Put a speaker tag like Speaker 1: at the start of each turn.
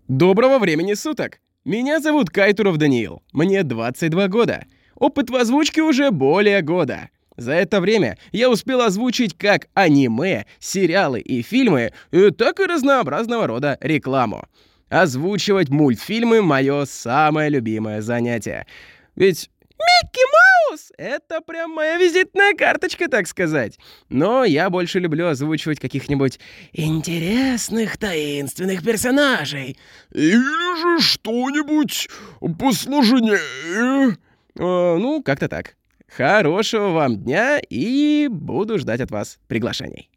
Speaker 1: Доброго времени суток! Меня зовут Кайтуров Даниил, мне 22 года. Опыт в озвучке уже более года. За это время я успел озвучить как аниме, сериалы и фильмы, так и разнообразного рода рекламу. Озвучивать мультфильмы — мое самое любимое занятие. Ведь Микки Маус — это прям моя визитная карточка, так сказать. Но я больше люблю озвучивать каких-нибудь интересных, таинственных персонажей.
Speaker 2: Или же что-нибудь посложнее.
Speaker 1: Ну, как-то так. Хорошего вам дня и буду ждать от вас приглашений.